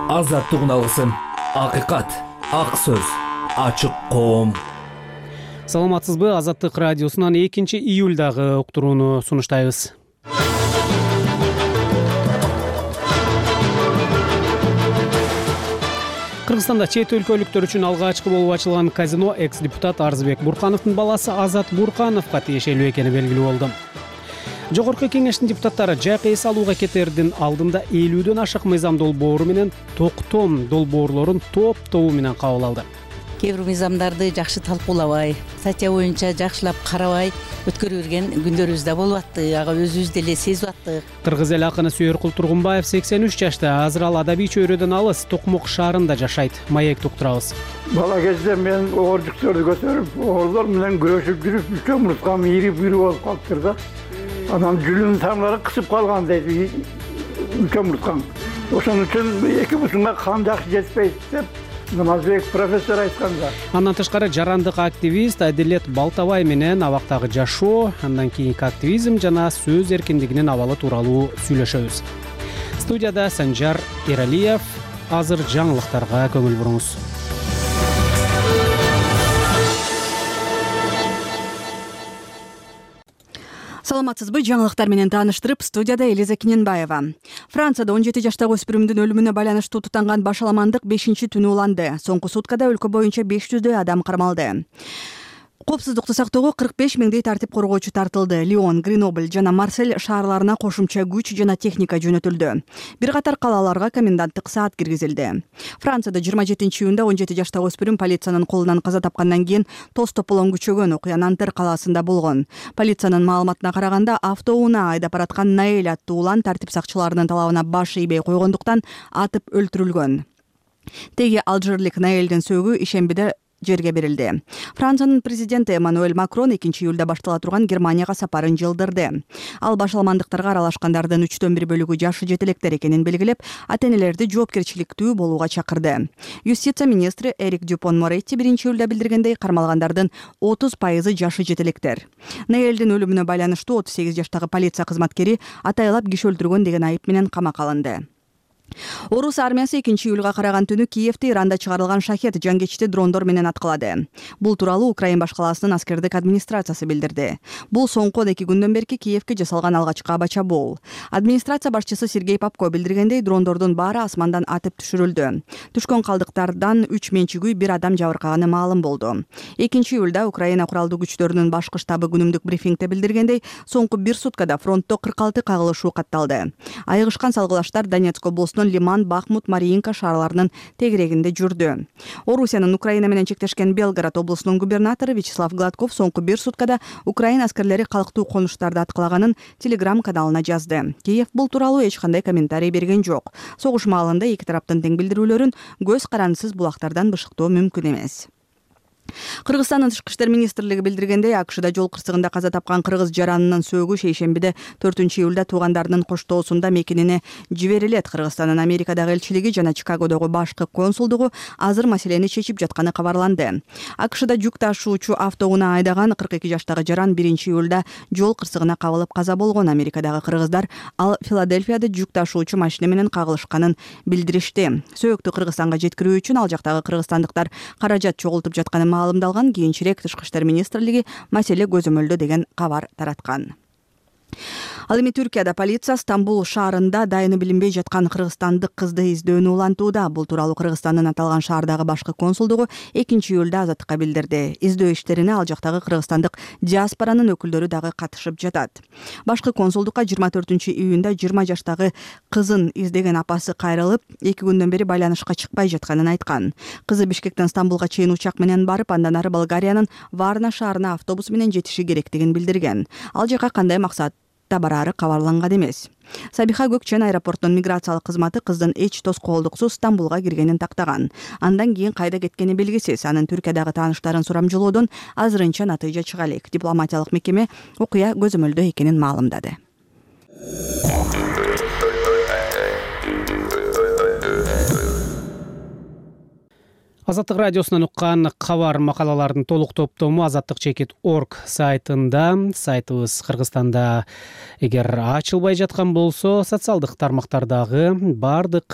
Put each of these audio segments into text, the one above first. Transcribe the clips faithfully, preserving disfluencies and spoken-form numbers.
Азаттык алгысым, акыйкат, ак сөз, ачык коом. Саламатсызбы? Азаттык радиосунан экинчи июлдагы уктурууну сунуштайбыз. Кыргызстанда чет өлкөлүктөр үчүн алгачкы болуп ачылган казино экс-депутат Арзыбек Буркановдун баласы Азат Буркановго тиешелүү экени белгилүү болду. Жогорку кеңештин депутаттары жайкы эс алууга кетердин алдында элүүдөн ашык мыйзам долбоору менен токтом долбоорлорун топ-тобу менен кабыл алды. Кээ бир мыйзамдарды жакшы талкуулабай, статья боюнча жакшылап карабай өткөрүп жүрген күндөрүбүз да болуп атты. Ага өзүбүз деле сезип аттык. Кыргыз эл акыны Сүйөркул Тургунбаев сексен үч жашта, азыр ал адабий чөйрөдөн алыс Токмок шаарында жашайт. Маекти уктурабыз. Бала кезде мен оорчуктөрдү көтөрүп, орлор менен күрөшүп жүрүп, үлчөм мурткам ири бүйрү болуп калыптыр да. Анан жүлүн тамлары кысып калган дейт үлчөм мурткам. Ошон үчүн эки бутунга кан жакшы жетпейт деп Намазбек профессор айтканда. Андан тышкары жарандык активист Адилет Балтабай менен абактагы жашоо, андан кийинки активизм жана сөз эркиндигинин абалы тууралуу сүйлөшөбүз. Студияда Санжар Эралиев. Азыр жаңылыктарга көңүл буруңуз. Саламатсызбы? Жаңылыктар менен тааныштырып, студияда Элиза Киненбаева. Францияда он жети жаштагы өспүрүмдүн өлүмүнө байланыштуу тутанган башаламандык бешинчи түнү уланды. Соңку суткада өлкө боюнча беш жүздөй адам кармалды. Коопсуздукту сактоого кырк беш миңдей тартип коргоочу тартылды. Лион, Гренобль жана Марсель шаарларына кошумча күч жана техника жөнөтүлдү. Бир катар калаларга коменданттык саат киргизилди. Францияда жыйырма жетинчи июнда он жети жаштагы өспүрүм полициянын колунан каза тапкандан кийин тоз тополоң күчөгөн. Окуя Нантер калаасында болгон. Полициянын маалыматына караганда, автоунаа айдап бараткан Наэль аттуу улан тартип сакчыларынын талабына баш ийбей койгондуктан атып өлтүрүлгөн. Теги алжирлик Наэльдин сөөгү ишембиде жерге берилди. Франциянын президенти Эммануэль Макрон экинчи июлда баштала турган Германияга сапарын жылдырды. Ал башаламандыктарга аралашкандардын үчтөн бир бөлүгү жашы жетелектер экенин белгилеп, ата-энелерди жоопкерчиликтүү болууга чакырды. Юстиция министри Эрик Дюпон-Моретти биринчи июлда билдиргендей, кармалгандардын отуз пайызы жашы жетелектер. Наэльдин өлүмүнө байланыштуу отуз сегиз жаштагы полиция кызматкери атайлап киши өлтүргөн деген айып менен камакка алынды. Орус армиясы экинчи июлга караган түнү Киевде Иранда чыгарылган шахет жангечти дрондор менен аткылады. Бул тууралуу Украин башкаласынын аскердик администрациясы билдирди. Бул соңку он эки күндөн берки Киевге жасалган алгачкы аба чабуул. Администрация башчысы Сергей Попко билдиргендей, дрондордун баары асмандан атып түшүрүлдү. Түшкөн калдыктардан үч менчигүй бир адам жабыркаганы маалым болду. экинчи июлда Украина куралдуу күчтөрүнүн башкы штабы күнүмдүк брифингде билдиргендей, соңку бир суткада фронтто кырк алты кагылышуу катталды. Айыгышкан салгылаштар Донецк облусунун Лиман, Бахмут, Мариинка шаарларынын тегерегинде жүрдү. Орусиянын Украина менен чектешкен Белгород облусунун губернатору Вячеслав Гладков соңку бир суткада Украина аскерлери калктуу конуштарды аткылаганын Телеграм каналына жазды. Киев бул тууралуу эч кандай комментарий берген жок. Согуш маалында эки тараптын тең билдирүүлөрүн көз карандысыз булактардан бышыктоо мүмкүн эмес. Кыргызстандын тышкы иштер министрлиги билдиргендей, АКШда жол кырсыгында каза тапкан кыргыз жаранынын сөөгү шейшембиде төртүнчү июлда туугандарынын коштоосунда мекенине жиберилет. Кыргызстандын Америкадагы элчилиги жана Чикагодогу башкы консулдугу азыр маселени чечип жатканы кабарланды. АКШда жүк ташуучу автоунаа айдаган кырк эки жаштагы жаран биринчи июлда жол кырсыгына кабылып каза болгон. Америкадагы кыргыздар ал Филадельфияда жүк ташуучу машина менен кагылышканын билдиришти. Сөөктү Кыргызстанга жеткирүү үчүн ал жактагы кыргызстандыктар каражат чогултуп жатканы маалымдалган. Кийинчерээк Тышкы иштер министрлиги маселе көзөмөлдө деген кабар тараткан. Ал эми Түркияда полиция Стамбул шаарында дайыны билинбей жаткан кыргызстандык кызды издөөнү улантууда. Бул тууралуу Кыргызстандын аталган шаардагы башкы консулдугу экинчи июлда Азаттыкка билдирди. Издөө иштерине ал жактагы кыргызстандык диаспоранын өкүлдөрү дагы катышып жатат. Башкы консулдукка жыйырма төртүнчү июнда жыйырма жаштагы кызын издеген апасы кайрылып, эки күндөн бери байланышка чыкпай жатканын айткан. Кызы Бишкектен Стамбулга чейин учак менен барып, андан ары Болгариянын Варна шаарына автобус менен жетиши керектигин билдирген. Ал жака кандай максат та барары кабарланган эмес. Сабиха Көкчен аэропорттун миграциялык кызматы кыздын эч тоскоолдуксуз Стамбулга киргенин тактаган. Андан кийин кайда кеткени белгисиз. Анын Түркиядагы тааныштарын сурамжылоодон азырынча натыйжа чыга элек. Дипломатиялык мекеме окуя көзөмөлдө экенин маалымдады. Азаттык радиосунан уккан кабар макалалардын толук топтому азаттык чекит точка орг сайтында. Сайтыбыз Кыргызстанда эгер ачылбай жаткан болсо, социалдык тармактардагы бардык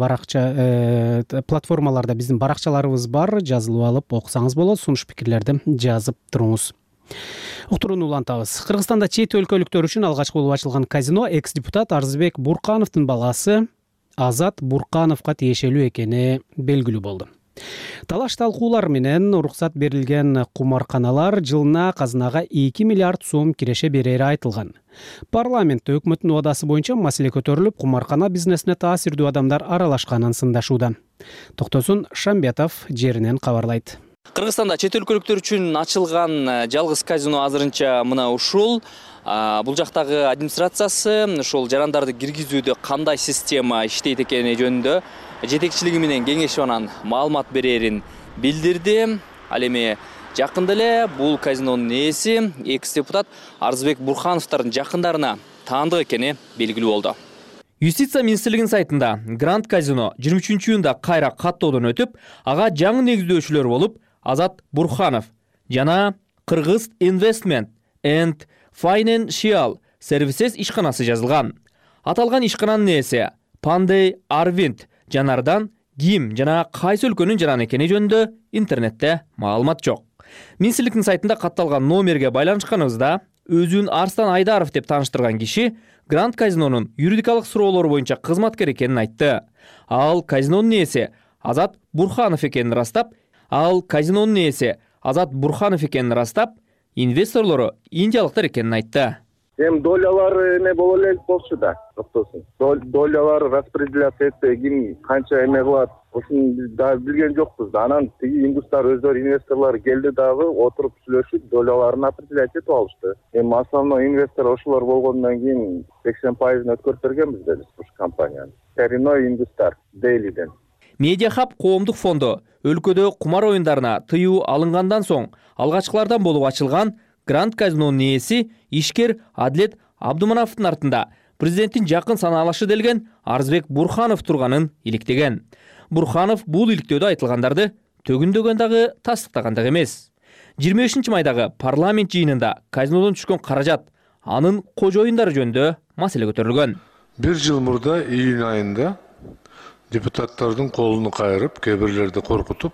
баракча платформаларда биздин баракчаларыбыз бар. Жазылып алып окусаңыз болот. Сунуш пикирлерди жазып туруңуз. Уктурууну улантабыз. Кыргызстанда чет өлкөлүктөр үчүн алгачкы болуп ачылган казино экс-депутат Арзыбек Буркановдун баласы Азат Буркановго тиешелүү экени белгилүү болду. Талаш талкуулар менен уруксат берилген кумарканалар жылына казынага эки миллиард сом киреше берери айтылган. Парламентте өкмөттүн убадасы боюнча маселе көтөрүлүп, кумаркана бизнесине таасирдүү адамдар аралашканын сындашууда. Токтосун Шамбетов жеринен кабарлайт. Кыргызстанда чет өлкөлүктөр үчүн ачылган жалгыз казино азырынча мына ушул. Бул жактагы администрациясы ошол жарандарды киргизүүдө кандай система иштейт экени жөнүндө жетекчилиги менен кеңешип анан маалымат берерин билдирди. Ал эми жакында эле бул казинонун ээси экс-депутат Арзыбек Бурхановдун жакындарына таандык экени белгилүү болду. Юстиция министрлигинин сайтында Гранд казино жыйырма үчүнчү июнда кайра каттоодон өтүп, ага жаңы негиздөөчүлөр болуп Азат Бурханов жана Кыргыз Investment and Financial Services ишканасы жазылган. Аталган ишкананын ээси Пандей Арвинд жанардан ким жана кайсы өлкөнүн жараны экени жөнүндө интернетте маалымат жок. Министрликтин сайтында катталган номерге байланышканыбызда өзүн Арстан Айдаров деп тааныштырган киши Гранд казинонун юридикалык суроолору боюнча кызматкер экенин айтты. Ал казинонун ээси Азат Бурханов экенин растап, ал казинонун ээси Азат Бурханов экенин растап, инвесторлору индиялыктар экенин айтты. Эми долялар эме боло элек болчу да, токтосун. Долялар распределяться этсе, ким канча эме кылат, ушуну биз дагы билген жокпуз да. Анан тиги индустар өздөрү инвесторлор келди дагы отуруп сүйлөшүп, доляларын определять этип алышты. Эми основной инвестор ошолор болгондон кийин сексен пайызын өткөрүп бергенбиз да биз ушу компанияны. Коренной индустар Дейлиден. Медиахаб коомдук фонду өлкөдө кумар оюндарына тыюу алынгандан соң алгачкылардан болуп ачылган Гранд казинонун ээси ишкер Адлет Абдумановдун артында президенттин жакын санаалашы делген Арзыбек Бурханов турганын иликтеген. Бурханов бул иликтөөдө айтылгандарды төгүндөгөн дагы тастыктагандык эмес. жыйырма бешинчи майдагы парламент жыйынында казинодон түшкөн каражат, анын кожоюндары жөнүндө маселе көтөрүлгөн. Бир жыл мурда июнь айында депутаттардын колуну кайрып, кээ бирлерди коркутуп,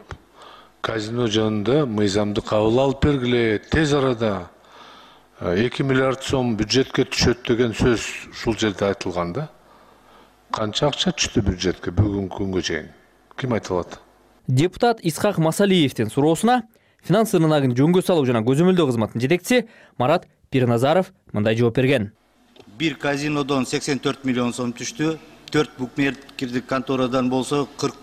казино жөнүндө мыйзамды кабыл алып бергиле, тез арада эки миллиард сом бюджетке түшөт деген сөз ушул жерде айтылганда, канча акча түштү бюджетке бүгүнкү күнгө чейин? Ким айта алат? Депутат Исхак Масалиевдин суроосуна финанс рыногун жөнгө салуу жана көзөмөлдөө кызматынын жетекчиси Марат Пирназаров мындай жооп берген. Бир казинодон сексен төрт миллион сом түштү, төрт букмекерлик конторадан болсо кырк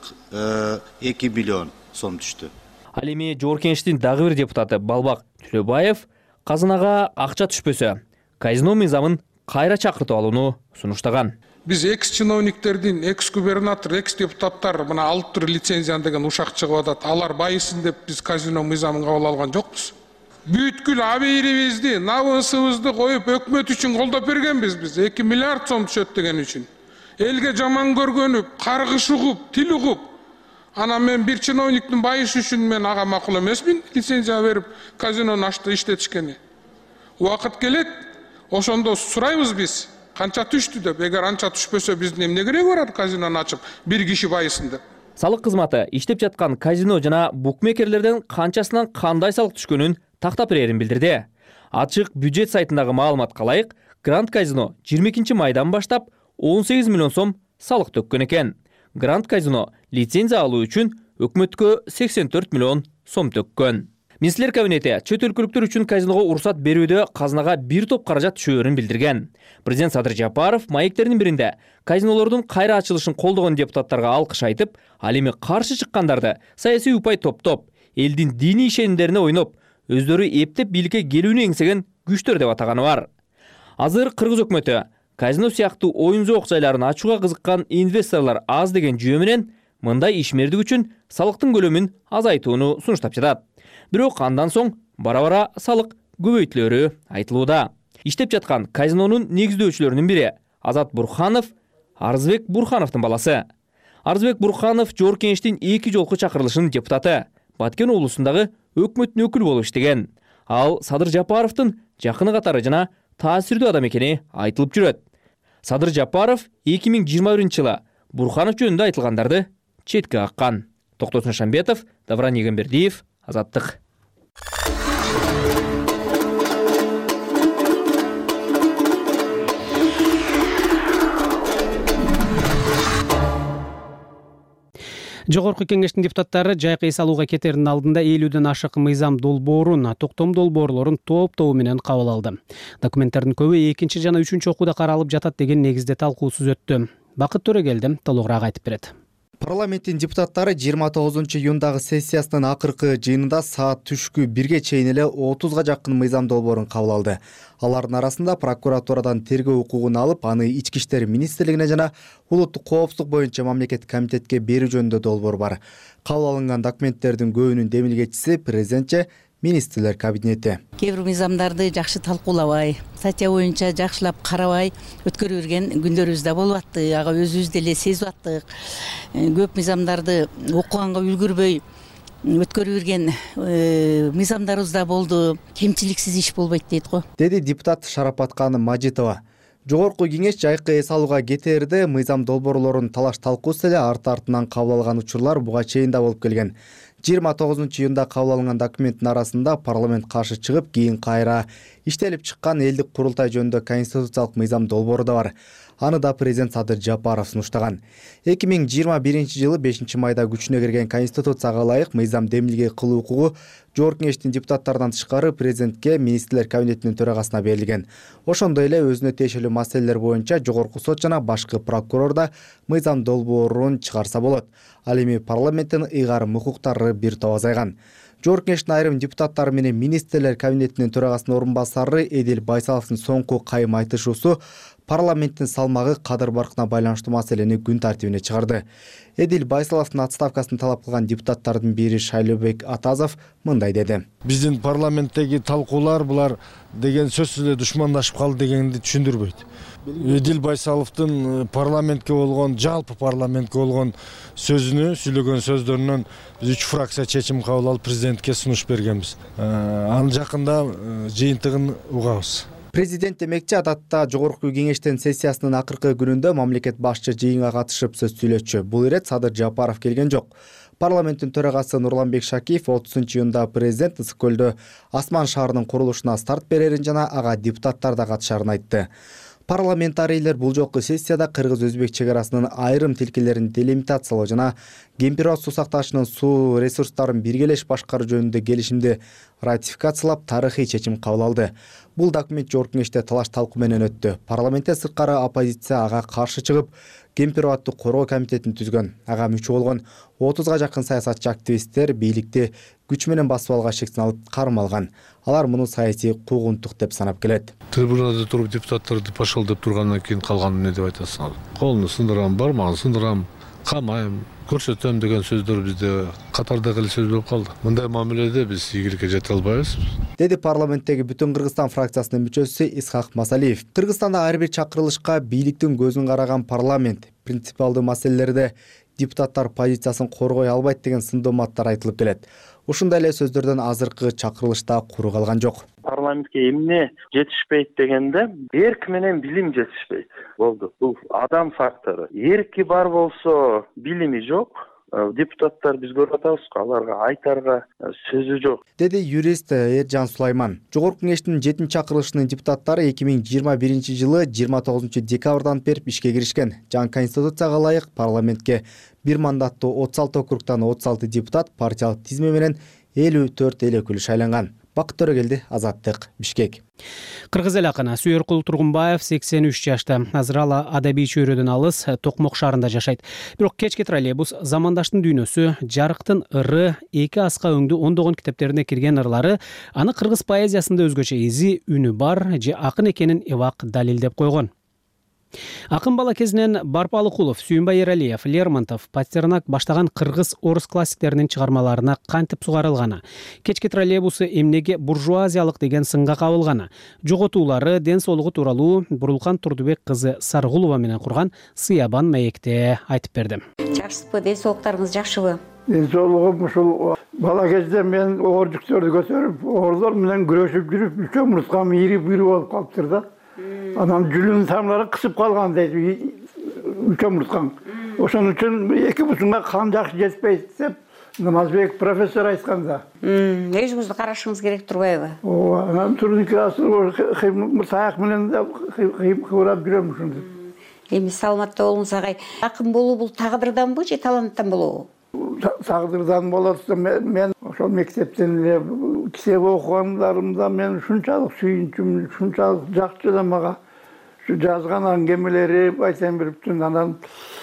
эки миллион сом түштү. Ал эми Жогорку Кеңештин дагы бир депутаты Балбак Түлөбаев казынага акча түшпөсө, казино мыйзамын кайра чакыртып алууну сунуштаган. Биз экс-чиновниктердин, экс-губернатор, экс-депутаттар мына алып тур лицензияны деген ушак чыгып атат. Алар байысын деп биз казино мыйзамын кабыл алган жокпуз. Бүткүл абийирибизди, набысыбызды коюп өкмөт үчүн колдоп бергенбиз биз. эки миллиард сом түшөт деген үчүн. Элге жаман көргөнүп, каргыш угуп, тил угуп, анан мен бир чиновниктин байышы үчүн мен ага макул эмесмин, лицензия берип казинону ачты иштетишкени. Убакыт келет, ошондо сурайбыз биз, канча түштү деп. Эгер анча түшпөсө биздин эмне кереги бар казинону ачып, бир киши байысын деп. Салык кызматы иштеп жаткан казино жана букмекерлерден канчасынан кандай салык түшкөнүн тактап берерин билдирди. Ачык бюджет сайтындагы маалыматка ылайык, Гранд казино жыйырма экинчи майдан баштап он сегиз миллион сом салык төккөн экен. Гранд казино лицензия алуу үчүн өкмөткө сексен төрт миллион сом төккөн. Министрлер кабинети чет өлкөлүктөр үчүн казиного уруксат берүүдө казынага бир топ каражат түшөөрүн билдирген. Президент Садыр Жапаров маектердин биринде казинолордун кайра ачылышын колдогон депутаттарга алкыш айтып, ал эми каршы чыккандарды саясий упай топтоп, элдин диний ишенимдерине ойноп, өздөрү эптеп бийликке келүүнү эңсеген күчтөр деп атаганы бар. Азыр Кыргыз өкмөтү казино сыяктуу оюн зоок жайларын ачууга кызыккан инвесторлор аз деген жүйө менен мындай ишмердик үчүн салыктын көлөмүн азайтууну сунуштап жатат. Бирок андан соң бара-бара салык көбөйтүлөрү айтылууда. Иштеп жаткан казинонун негиздөөчүлөрүнүн бири Азат Бурханов Арзыбек Бурхановдун баласы. Арзыбек Бурканов Жогорку Кеңештин эки жолку чакырылышынын депутаты, Баткен облусундагы өкмөттүн өкүлү болуп иштеген. Ал Садыр Жапаровдун жакыны катары жана таасирдүү адам экени айтылып жүрөт. Садыр Жапаров эки миң жыйырма биринчи жылы Бурканов жөнүндө айтылгандарды четке каккан. Токтосун Шамбетов, Давран Егенбердиев, Азаттык. Жогорку Кеңештин депутаттары жайкы эс алууга кетердин алдында элүүдөн ашык мыйзам долбоорун, токтом долбоорлорун топ-тобу менен кабыл алды. Документтердин көбү экинчи жана үчүнчү окууда каралып жатат деген негизде талкуусуз өттү. Бакыт Төрөгелди толугураак айтып берет. Парламенттин депутаттары жыйырма тогузунчу июндагы сессиясынын акыркы жыйынында саат түшкү бирге чейин эле отузга жакын мыйзам долбоорун кабыл алды. Алардын арасында прокуратурадан тергөө укугун алып, аны Ички иштер министрлигине жана улуттук коопсуздук боюнча мамлекеттик комитетке берүү жөнүндө долбоор бар. Кабыл алынган документтердин көбүнүн демилгечиси президентче министрлер кабинети. Кээ бир мыйзамдарды жакшы талкуулабай, статья боюнча жакшылап карабай өткөрүп жүрген күндөрүбүз да болуп атты. Ага өзүбүз деле сезип аттык. Көп мыйзамдарды окуганга үлгүрбөй өткөрүп жүрген мыйзамдарыбыз да болду. Кемчиликсиз иш болбойт дейт го. Деди депутат Шарапаткан Мажитова. Жогорку Кеңеш жайкы эс алууга кетээрде мыйзам долбоорлорун талаш талкуусу эле арты-артынан кабыл алган учурлар буга чейин да болуп келген. жыйырма тогузунчу июнда кабыл алынган документтин арасында парламент каршы чыгып, кийин кайра иштелип чыккан элдик курултай жөнүндө конституциялык мыйзам долбоору да бар. Аны да президент Садыр Жапаров сунуштаган. эки миң жыйырма биринчи жылы бешинчи майда күчүнө кирген конституцияга ылайык мыйзам демилге кылуу укугу Жогорку Кеңештин депутаттарынан тышкары президентке министрлер кабинетинин төрагасына берилген. Ошондой эле өзүнө тиешелүү маселелер боюнча Жогорку сот жана башкы прокурор да мыйзам долбоорун чыгарса болот. Ал эми парламенттин ыйгарым укуктары бир топ азайган. Жогорку Кеңештин айрым депутаттары менен министрлер кабинетинин төрагасынын орун басары Эдил Байсаловдун соңку кайым айтышуусу парламенттин салмагы кадыр баркына байланыштуу маселени күн тартибине чыгарды. Эдил Байсаловдун отставкасын талап кылган депутаттардын бири Шайлообек Атазов мындай деди. Биздин парламенттеги талкуулар булар деген сөзсүз эле душмандашып калды дегенди түшүндүрбөйт. Эдил Байсаловдун парламентке болгон, жалпы парламентке болгон сөзүнө, сүйлөгөн сөздөрүнөн биз үч фракция чечим кабыл алып президентке сунуш бергенбиз. Анын жакында жыйынтыгын угабыз. Президент демекчи адатта Жогорку Кеңештин сессиясынын акыркы күнүндө мамлекет башчы жыйынга катышып сөз сүйлөтчү. Бул ирет Садыр Жапаров келген жок. Парламенттин төрагасы Нурланбек Шакиев отузунчу июнда президент Ысык көлдө Асман шаарынын курулушуна старт берерин жана ага депутаттар да катышарын айтты. Парламентарийлер бул жолку сессияда кыргыз-өзбек чек арасынын айрым тилкелерин делимитациялоо жана Кемпир-Аш суу сактагычынын суу ресурстарын биргелеш башкаруу жөнүндө келишимди ратификациялап тарыхый чечим кабыл алды. Бул документ Жогорку Кеңеште талаш талкуу менен өттү. Парламентте сырткары оппозиция ага каршы чыгып, Кемпир-Аттуу короо комитетин түзгөн. Ага мүчө болгон отузга жакын саясатчы активисттер бийликти күч менен басып алган шектин алып кармалган. Алар муну саясий куугунтук деп санап келет. Трибунада туруп депутаттарды пашалдап тургандан кийин калганы эмне деп айтасыңар? Колуну сындырам, бармагын сындырам, камайм, көрсөтөм деген сөздөр бизде катардагы эле сөз болуп калды. Мындай мамиледе биз ийгиликке жете албайбыз. Деди парламенттеги Бүтүн Кыргызстан фракциясынын мүчөсү Исхак Масалиев. Кыргызстанда ар бир чакырылышка бийликтин көзүн караган парламент принципиалдуу маселелерде депутаттар позициясын коргой албайт деген сындооматтар айтылып келет. Ушундай эле сөздөрдөн азыркы чакырылышта куру калган жок. Парламентке эмне жетишпейт дегенде, эрк менен билим жетишпейт. Болду. Бул адам фактору. Эрки бар болсо, билими жок. Депутаттар биз көрүп атабыз, аларга айтарга сөзү жок. Деди юрист Эржан Сулайман. Жогорку Кеңештин жетинчи чакырылышынын депутаттары эки миң жыйырма биринчи жылы жыйырма тогузунчу декабрдан берип ишке киришкен. Жаңы конституцияга ылайык парламентке бир мандаттуу отуз алты округтан отуз алты депутат партиялык тизме менен элүү төрт эл өкүлү шайланган. Бакыт Төрөгелди, Азаттык, Бишкек. Кыргыз эл акыны Сүйөркул Тургунбаев сексен үч жашта. Азыр ал адабий чөйрөдөн алыс Токмок шаарында жашайт. Бирок кечки троллейбус замандаштын дүйнөсү, жарыктын ыры, эки аска өңдүү ондогон китептерине кирген ырлары аны кыргыз поэзиясында өзгөчө изи, үнү бар же акын экенин эбак далилдеп койгон. Акын бала кезинен Барпалыкулов, Сүйүнбай Эралиев, Лермонтов, Пастернак баштаган кыргыз орус классиктеринин чыгармаларына кантип сугарылганы, кечки троллейбусы эмнеге буржуазиялык деген сынга кабылганы, жоготуулары, ден соолугу тууралуу Бурулкан Турдубек кызы Саргулова менен курган Сыябан маекте айтып берди. Жакшысызбы, ден соолуктарыңыз жакшыбы? Ден соолугум ушул бала кезде мен ооржуктөрдү көтөрүп, оорлор менен күрөшүп жүрүп, үч омурткам ийрип үйрүп болуп калыптыр да. Анан жүлүн тамлары кысып калган дейт, үч омурткам. Ошон үчүн эки бутунга кан жакшы жетпейт деп Намазбек профессор айтканда. Өзүңүздү карашыңыз керек турбайбы? Ооба, анан турникасы саяк менен кыбырап жүрөм ушунду. Эми саламатта болуңуз агай. Акын болуу бул тагдырданбы же таланттан болобу? Тагдырдан болот. Мен ошол мектептен эле китеп окугандарымда мен ушунчалык сүйүнчүмүн, ушунчалык жакчы да мага ушу жазган аңгемелери айтайын бириптин. Анан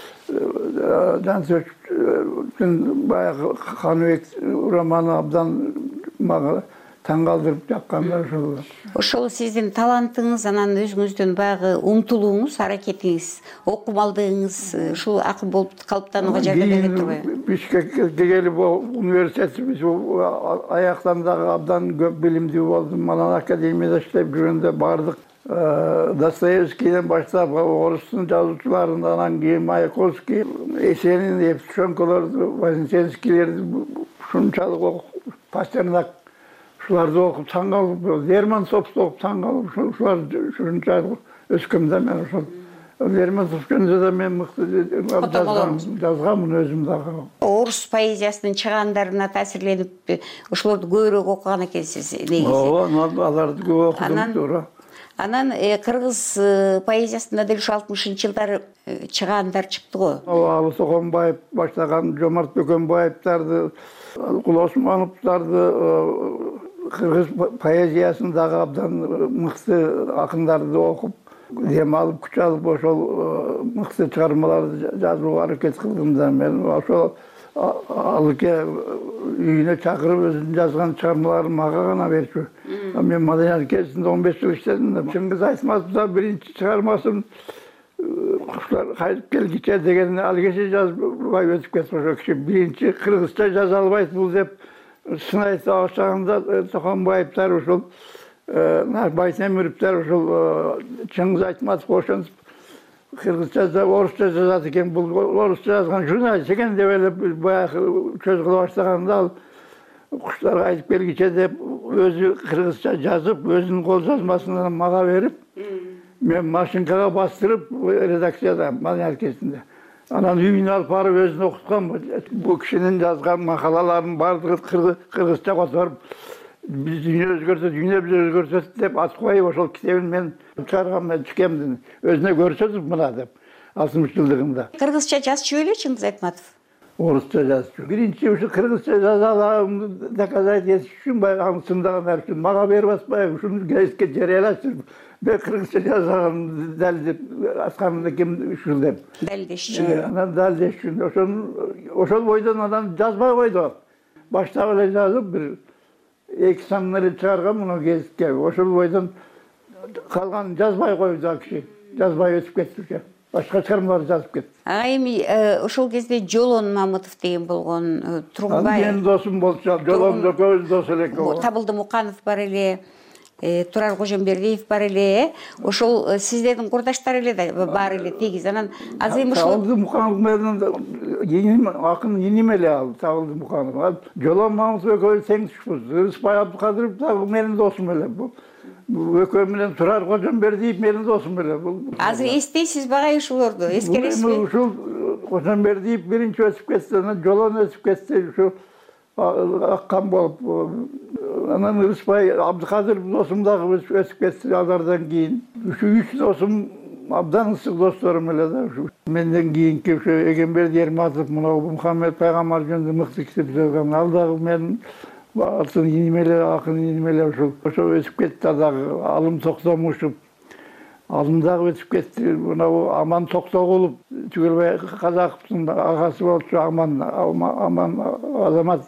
Жансөчтүн баягы Каныбек романы абдан мага таң калтырып жаккандар ошол. Ошол сиздин талантыңыз, анан өзүңүздүн баягы умтулууңуз, аракетиңиз, окумалдыгыңыз ушул акын болуп калыптанууга жардам берет турбайбы? Бишкекке келип университетибиз аяктан дагы абдан көп билимдүү болдум. Анан академияда иштеп жүргөндө бардык Достоевскийден баштап орустун жазуучуларын, анан кийин Маяковский, Есенин, Евтушенколорду, Вознесенскийлерди ушунчалык окуп, Пастернак ушуларды окуп таң калып, Лермонтовду окуп таң калып, ушулар ушунчалык өскөм да мен ошол. Лермонтов жөнүндө да мен мыкты жазганмын өзүм дагы. Орус поэзиясынын чыгаандарына таасирленип, ошолорду көбүрөөк окуган экенсиз негизи. Ооба, аларды көп окудум, туура. Анан кыргыз поэзиясында деле ушу алтымышынчы жылдары чыгаандар чыкты го. Алы Соконбаев баштаган, Жомарт Бөкөнбаевдарды, Кул Осмоновдарды, кыргыз поэзиясындагы абдан мыкты акындарды окуп, дем алып, күч алып, ошол мыкты чыгармаларды жазууга аракет кылдым да. Мен ошол алыке үйүнө чакырып өзүнүн жазган чыгармаларын мага гана берчү. Мен маданият кезинде он беш жыл иштедим. Чыңгыз Айтматовда биринчи чыгармасын куштар кайтып келгиче деген ал кеше жазбай өтүп кетти. Ошо киши биринчи кыргызча жаза албайт бул деп сын айтып баштаганда Соконбаевдер ушул Байтемировдер ушул Чыңгыз Айтматов ошентип кыргызча, орусча жазат экен, бул орусча жазган журналист экен деп эле баягы сөз кыла баштаганда ал куштар кайтып келгиче деп өзү кыргызча жазып, өзүнүн кол жазмасын мага берип, мен машинкага бастырып редакцияда маданият кезинде. Анан үйүнө алып барып өзүн окуткам. Бул кишинин жазган макалаларынын баардыгы кыргызча которуп, биз дүйнө өзгөртөт, дүйнө биз өзгөртөт деп ат коюп, ошол китебин мен чыгаргам, чикемдин өзүнө көрсөтүп мына деп алтымыш жылдыгында. Кыргызча жазчу беле Чыңгыз Айтматов? Орусча жазчу. Биринчи ушу кыргызча жаза аламды доказать этиш үчүн баягы сындагандар үчүн мага берип атпайбы, ушуну гезитке жарыялачы. Мен кыргызча жазган далилдеп атканымда ким ушул деп. Далилдеш үчүн. Анан далилдеш үчүн ошол ошол бойдон анан жазбай койду. Баштап эле жазып бир эки санын чыгарган мына гезитке. Ошол бойдон калган жазбай койду киши. Жазбай өтүп кетти. Башка чыгармалар жазып кетти. А эми ошол кезде Жолон Мамытов деген болгон Тургунбай. Менин досум болчу, Жолон да көз дос эле экен. Табылды Муканов бар эле, Турар Кожомбердиев бар эле. Ошол сиздердин курдаштар эле да бар эле тегиз. Анан азыр эми ошол Табылды Муканов менен акын иним эле ал Табылды Муканов. Жолон Мамытов экөөбүз тең түшпүз. Рыспай Абдыкадыров дагы менин досум эле. Экөө менен Турар Кожомбердиев менин досум эле. Азыр эстейсизби агай ушулорду? Эскересизби? Ушул Кожомбердиев биринчи өсүп кетти, анан Жолон өсүп кетти, ушу аккан болуп. Анан Рыспай Абдыкадыров досум дагы өсүп кетти алардан кийин. Ушу үч досум абдан ысык досторум эле да. Менден кийинки ушу Эгемберди Эрматов, мына Мухаммед Пайгамбар жөнүндө мыкты китеп жазган. Ал дагы мен атын иним эле, акын иним эле ушул. Ошо өсүп кетти дагы. Алым Токтомушев. Алым дагы өсүп кетти. Мына Аман Токтогулов, Түгелбай Казаковдун агасы болчу Аман Аман Азамат.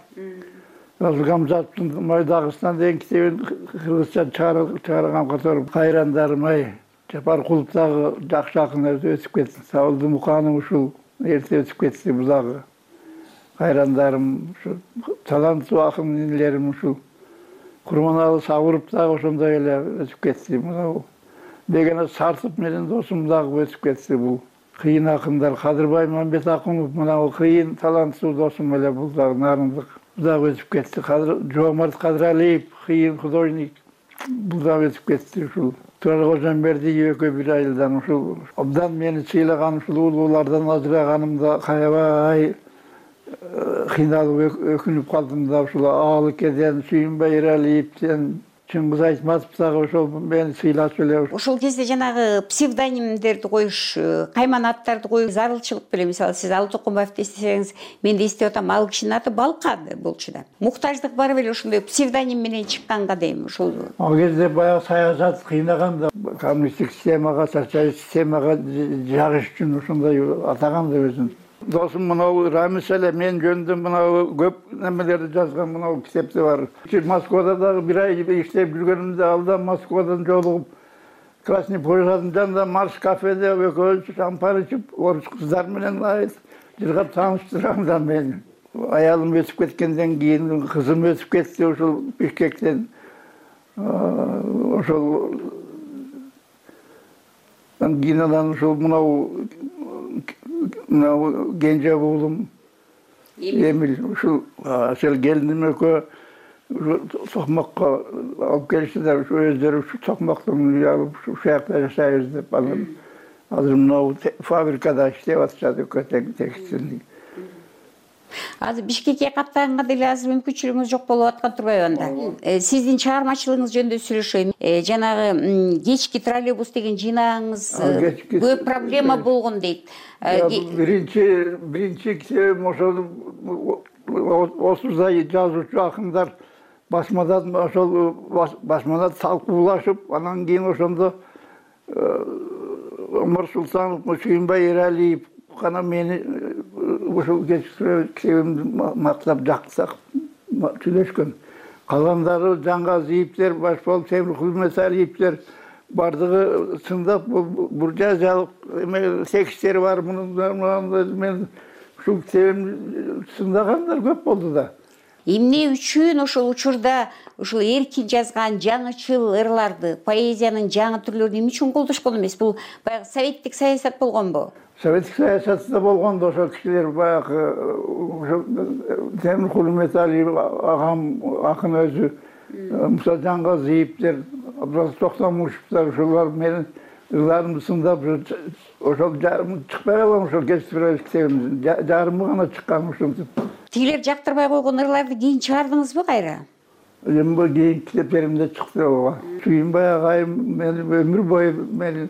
Гамзатовдун Май Дагыстан деген китебин кыргызча чыгарган которуп, кайрандарым ай, Жапаркулов дагы жакшы акын өсүп кетти. Сабылды Муканым ушул эрте өсүп кетти бул дагы. Кайрандарым, ушу таланттуу акын инилерим ушул Курманалы Сабыров дагы ошондой эле өсүп кетти. Мына Бегена Сартып менен досум дагы өсүп кетти. Бул кыйын акындар Кадырбай Мамбет Акунов мына кыйын таланттуу досум эле бул дагы нарындык. Бул дагы өсүп кетти. Жоомарт Кадыралиев кыйын художник бул дагы өсүп кетти. Ушул Турар Кожомбердиев экөө бир айылдан ушул абдан мени сыйлаган ушул улуулардан ажыраганымда каябай кыйналып өкүнүп калдым да ушул Аалыкеден Сүйүнбай Эралиевден Чыңгыз Айтматов дагы ошол мени сыйлап эле. Ошол кезде жанагы псевдонимдерди коюш, кайман аттарды коюш зарылчылык беле, мисалы сиз Алы Токумбаев десеңиз, мен да эстеп атам, ал кишинин аты Балкады болчу да. Муктаждык бар беле ошондой псевдоним менен чыкканга дейм ошол. Ал кезде баягы саясат кыйнаганда, коммунисттик системага, социалисттик системага жагыш үчүн ошондой атаган да өзүн. Досум мынау Рамис эле мен жөнүндө мынау көп немелерди жазган мынау китепти бар. Москвада дагы бир ай иштеп жүргөнүмдө алда Москвадан жолугуп Красный Поезжадын жанында Марш кафеде экөөбүз шампан ичип, орус кыздар менен жыргап тааныштырганда мен. Аялым өсүп кеткенден кийин кызым өсүп кетти ушул Бишкектен. Ошол кийин анан ушул мынау мынау Кенже уулум Эмил ушул ошол келиним экөө токмокко алып келишти, өздөрү ушу токмоктун алып ушул жакта жашайбыз деп анан азыр мынау фабрикада иштеп атышат экөө текстилдик. Азыр Бишкекке каттаганга деле азыр мүмкүнчүлүгүңүз жок болуп аткан турбайбы анда? Сиздин чыгармачылыгыңыз жөнүндө сүйлөшөйм. Жанагы кечки троллейбус деген жыйнагыңыз көп проблема болгон дейт. Биринчи биринчи китебим ошол отуздай жазуучу акындар басмадан ошол басмада талкуулашып, анан кийин ошондо Омар Султанов, Сүйүнбай Эралиев гана мени ушул китебимди мактап жактап сүйлөшкөн. Калгандары Жаңгазиевдер, Башбол Темиркул Месалиевдер бардыгы сындап бул жазалык текстери бар. Мен ушул китебимди сындагандар көп болду да. Эмне үчүн ошол учурда ушул эркин жазган жаңычыл ырларды, поэзиянын жаңы түрлөрүн эмне үчүн колдошкон эмес? Бул баягы советтик саясат болгонбу? Советтик саясатта болгондо ошол кишилер баягы Темиркул Месалиев агам акын өзү, Муса Жаңгазиевдер, Абдулла Токтомушевдер ошолор менин ырларымды сындап ошол жарымы чыкпай калган ошол китебим жарымы гана чыккан ушинтип. Тигилер жактырбай койгон ырларды кийин чыгардыңызбы кайра? Эми бул кийин китептеримде чыкты ооба. Сүйүнбай агайым мени өмүр бою мени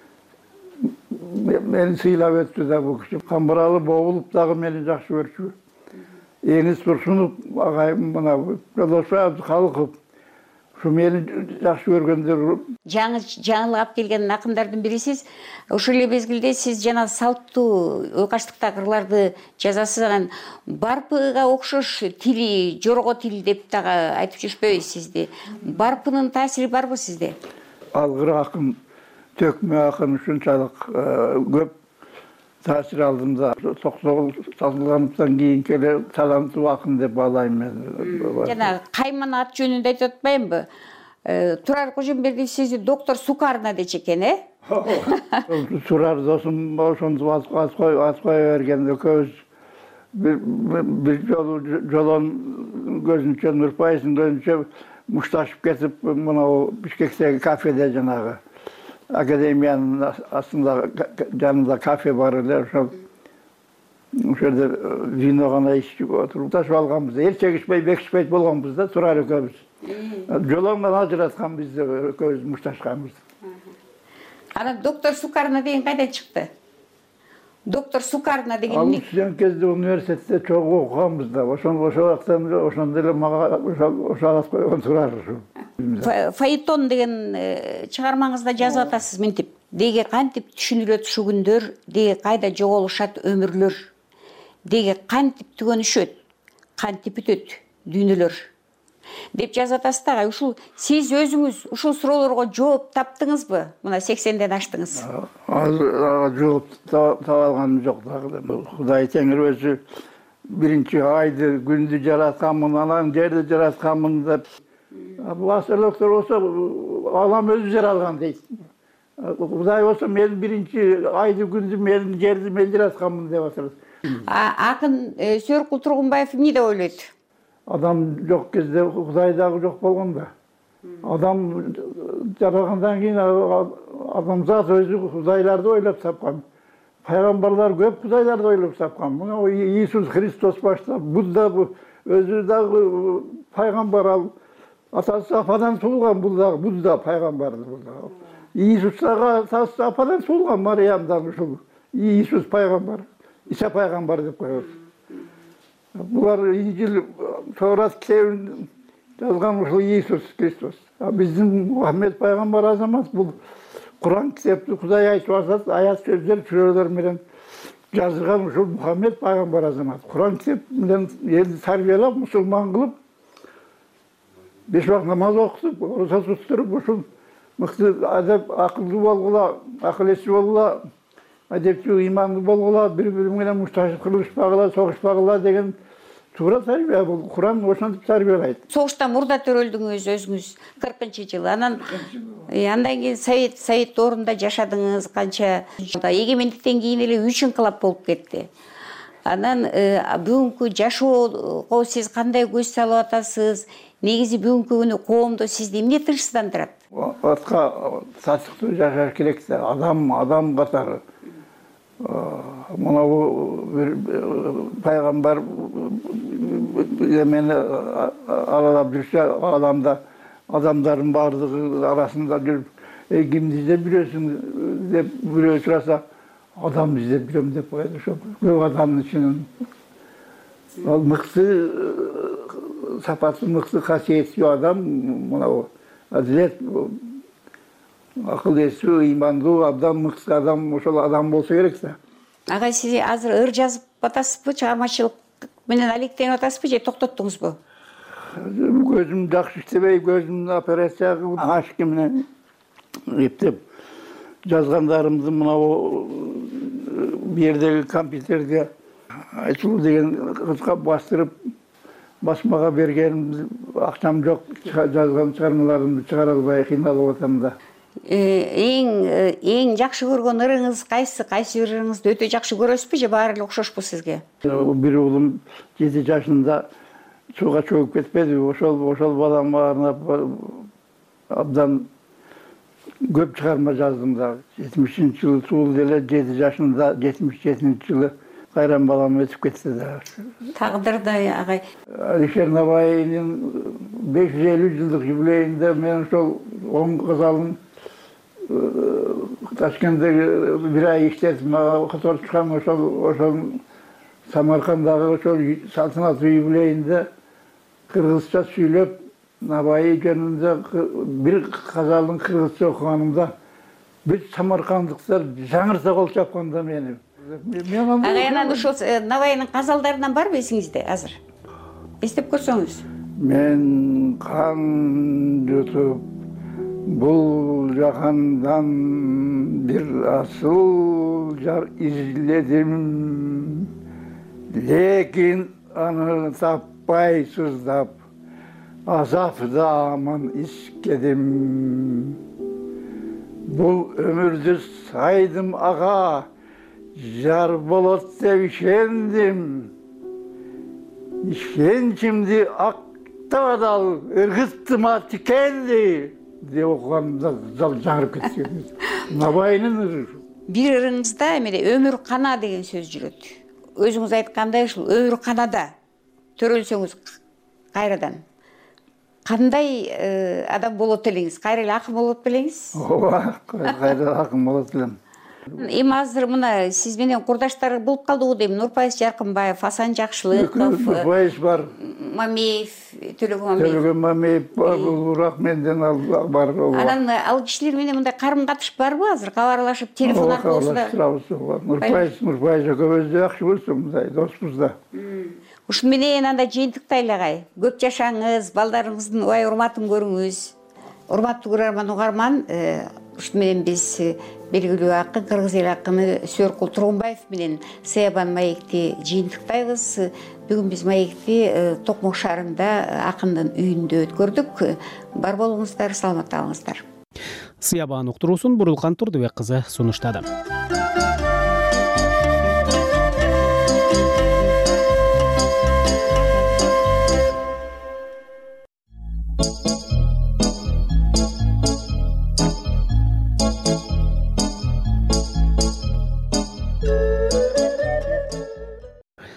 мени сыйлап өттү да бул киши. Камбыралы Боолов дагы мени жакшы көрчү. Эниз Турсунов агайым мына Жолдошбай Абдыкалыков ушу мени жакшы көргөндөр. Жаңы жаңылык алып келген акындардын бирисиз. Ошол эле мезгилде сиз жана салттуу ойкаштыктагы ырларды жазасыз. Анан барпыга окшош тили, жорго тил деп дагы айтып жүрүшпөйбү сизди. Барпынын таасири барбы сизде? Алгыр акын, төкмө акын ушунчалык көп таасир алдым да. Токсогул Сазылгановдон кийин эле таланттуу акын деп баалайм мен. Жана кайман ат жөнүндө айтып атпаймынбы? Турар Кожомбердиев сизди доктор Сукарна дечи экен, э? Турар досум ошондо ат кое берген экөөбүз бир жолу жолон көзүнчө Нурпайсың көзүнчө мушташып кетип мынау Бишкектеги кафеде жанагы академиянын астында жанында кафе бар эле, ошол ошол жерде вино гана ичип отуруп алганбыз. Эрчек ичпей, бек ичпейт болгонбуз да, Турар экөөбүз. Жолон гана ажыраткан бизди экөөбүз мушташканбыз. Анан доктор Сукарна деген кайдан чыкты? Доктор Сукарна деген эмне? Ал сен кезде университетте чогуу окуганбыз да, ошондо ошондон ошондо эле мага ошол ат койгон Турар ушул. Фаэтон деген чыгармаңызда жазып атасыз мынтип. Деги кантип түшүнүлөт ушу күндөр, деги кайда жоголушат өмүрлөр, деги кантип түгөнүшөт, кантип бүтөт дүйнөлөр. деп жазып атасыз да. Ушул сиз өзүңүз ушул суроолорго жооп таптыңызбы? Мына сексенден аштыңыз. Азыр жооп таба алганым жок дагы. Кудай Теңир өзү биринчи айды, күндү жаратканмын, анан жерди жаратканмын деп. Бул астрологдор болсо алам өзү жаралган дейт. Кудай болсо мен биринчи айды, күндү, мен жерди мен жаратканмын деп атат. Акын Сөркул Тургунбаев эмне деп ойлойт? Адам жок кезде Кудай дагы жок болгон да. Адам жаралгандан кийин адамзат өзү Кудайларды ойлоп тапкан. Пайгамбарлар көп Кудайларды ойлоп тапкан. Мына Иисус Христос баштап, Будда өзү дагы пайгамбар, ал атасы ападан туулган, бул дагы Будда пайгамбар. Иисус дагы атасы ападан туулган, Мариямдан ушул Иисус пайгамбар, Иса пайгамбар деп коебуз. Булар Инжил, Торат китебин жазган ушул Иисус Христос. Биздин Мухаммед пайгамбар азамат бул Куран китепти Кудай айтып атат, аят сөздөр, сүрөлөр менен жазылган ушул Мухаммед пайгамбар азамат. Куран китеп менен элди тарбиялап, мусулман кылып, беш убакыт намаз окутуп, ораза туттуруп, ушул мыкты адеп, акылдуу болгула, акыл эси болгула, адептүү, имандуу болгула, бири-бири менен мушташып кылышпагыла, согушпагыла деген туура тарбия. Бул Куран ошентип тарбиялайт. Согуштан мурда төрөлдүңүз өзүңүз кыркынчы жылы. Анан андан кийин Совет Совет орунда жашадыңыз канча. Эгемендиктен кийин эле үч инкылап болуп кетти. Анан бүгүнкү жашоого сиз кандай көз салып атасыз? Негизи бүгүнкү күнү коомдо сизди эмне тынчсыздандырат? Атка сатыктуу жашаш керек да. Адам адам катары. Мына бир пайгамбар мени аралап жүрсө, адамда адамдардын баардыгы арасында жүрүп, кимди издеп жүрөсүң деп бирөө сураса, адам издеп жүрөм деп коет. Ошо көп адамдын ичинен ал мыкты сапаты, мыкты касиеттүү адам, мына адилет, акыл эсүү, имандуу адам, мыкты адам, ошол адам болсо керек да. Ага, сиз азыр ыр жазып атасызбы, чыгармачылык менен алектенип атасызбы же токтоттуңузбу? Көзүм жакшы иштебей, көзүмдү операция кылып, ашки менен эптеп жазгандарымды мына бу жердеги компьютерге Айтылуу деген кызга бастырып басмага бергеним, акчам жок, жазган чыгармаларымды чыгара албай кыйналып атам да. Эң эң жакшы көргөн ырыңыз кайсы? Кайсы ырыңызды өтө жакшы көрөсүзбү же баары эле окшошпу сизге? Бир уулум жети жашында сууга чөгүп кетпеди. Ошол ошол балама арнап абдан көп чыгарма жаздым да. жетимишинчи жылы туулду эле, жети жашында, жетимиш жетинчи жылы кайран балам өтүп кетти да. Тагдырдай агай. Алишер Набайдын беш жүз элүү жылдык юбилейинде мен ошол оң кызалын Ташкенттеги бир ай иштетип, мага которуп чыккан ошол ошол Самаркандагы ошол салтанаттуу юбилейинде кыргызча сүйлөп, Набай жөнүндө бир казалын кыргызча окуганымда бир самаркандыктар жаңырса кол чапканда мени. Агай, анан ошол Набайдын казалдарынан барбы эсиңизде азыр? Эстеп көрсөңүз. Мен кан жутуп бул жаһандан бир асыл жар изледим, лекин аны таппай сыздап, азапта аман искедим. Бул өмүрдү сайдым ага, жар болот деп ишендим. Ишенчимди актабадал, ыргыттыма тикенди деп окуганда зал жаңырып кетти. Набайдын ыры. Бир ырыңызда эмне өмүр кана деген сөз жүрөт. Өзүңүз айткандай ушул өмүр канада төрөлсөңүз кайрадан кандай адам болот элеңиз? Кайра эле акын болот белеңиз? Ооба, кайра акын болот элем. Эми азыр мына сиз менен курдаштар болуп калдыбы дейм. Нурпайыз Жаркынбаев, Асан Жакшылыков, Нурпайыз бар, Мамеев, Төлөгөн Мамеев. Төлөгөн Мамеев буурак менден ал бар. Анан ал кишилер менен мындай карым-катыш барбы азыр? Кабарлашып, телефон аркылуу да. Нурпайыз, Нурпайыз экөөбүз да жакшы көрсөм, мындай доспуз да. Ушун менен анда жыйынтыктайлы көп жашаңыз, балдарыңыздын убай урматын көрүңүз. Урматтуу көрөрман угарман, ушун менен биз белгилүү акын, кыргыз эл акыны Сөркул Тургунбаев менен Сыябан маекти жыйынтыктайбыз. Бүгүн биз маекти Токмок шаарында акындын үйүндө өткөрдүк. Бар болуңуздар, саламатта болуңуздар. Сыябан уктуруусун Бурулкан Турдубек кызы сунуштады.